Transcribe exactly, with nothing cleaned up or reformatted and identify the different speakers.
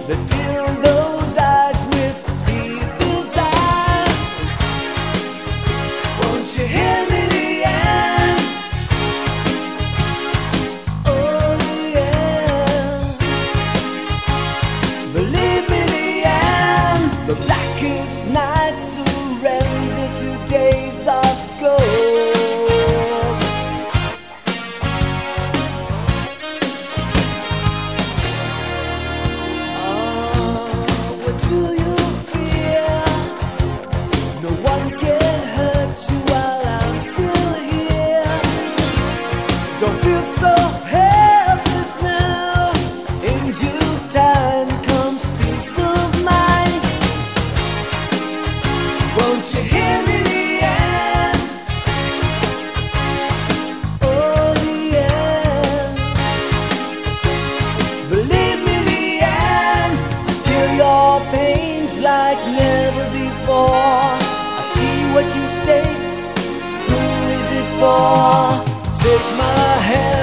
Speaker 1: that fill those eyes with deep desire. Won't you hear me, Leanne? Oh, Leanne. Believe me, Leanne, the blackest nights surrender to days of gold. Don't feel so helpless now. In due time comes peace of mind. Won't you hear me, Leanne? Oh, Leanne. Believe me, Leanne, feel your pains like never before. I see what you state. Who is it for? Take my hand.